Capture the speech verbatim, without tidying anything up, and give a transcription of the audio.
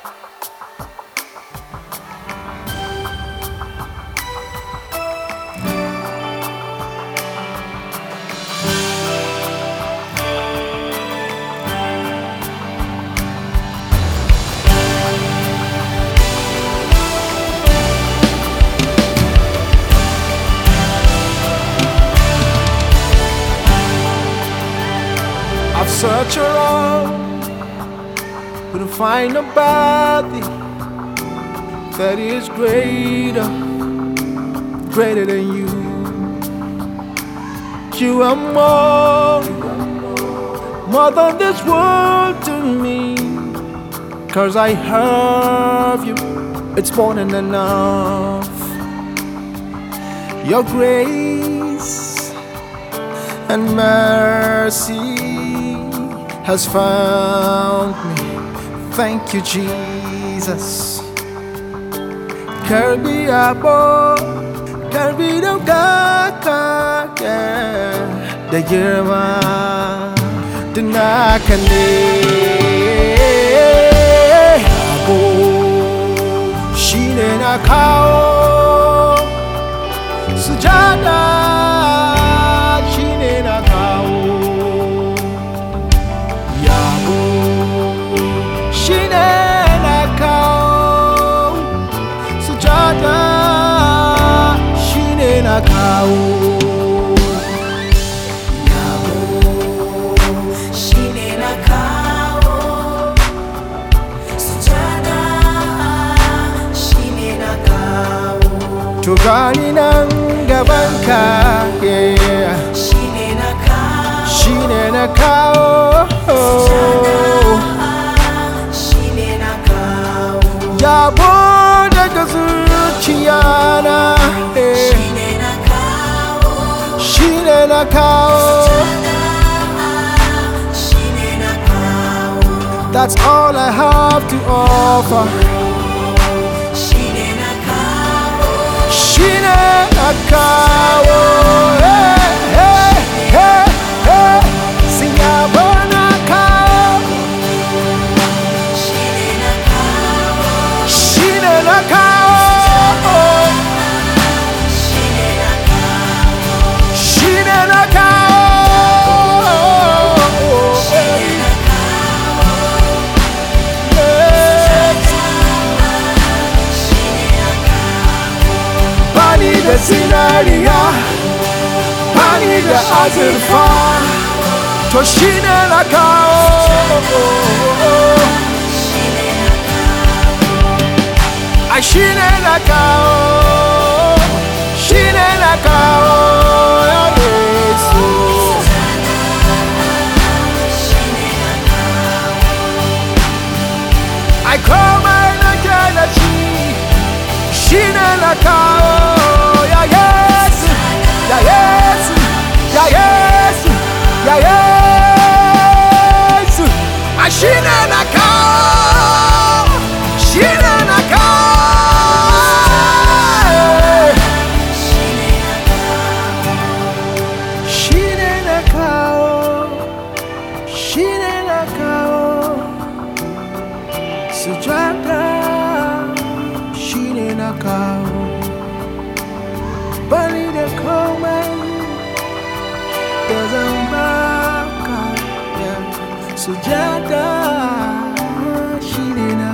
I've searched around, couldn't find nobody that is greater, greater than you. You are more, more than this world to me. Cause I have you, it's more than enough. Your grace and mercy has found me. Thank you, Jesus. Karbi abo, karbi do kaka, the yerma, the nakane. Abo, shine nakao, sujada, shine nakao. Nakao Yabo Shine nakao Sujada Shine nakao Tugani ng gabanka yeah. Shine nakao Shine nakao Sujada Shine nakao Yabo daga zuciyana Shine nakao, that's all I have to offer. Shine nakao, Shine nakao, hey, hey, hey, hey. Siyabo nakao, Shine nakao, Shine nakao. The scenario, Pani the azurfa, Toshine nakao, I shine nakao, shine nakao, I call my nakanachi, shine nakao. Yes, yeah, yes, yeah, yes, yeah, yes. I shine nakao, shine nakao, shine nakao, shine nakao, sujata, shine nakao. Bali the common doesn't back up, yeah. Sujada, she didn't.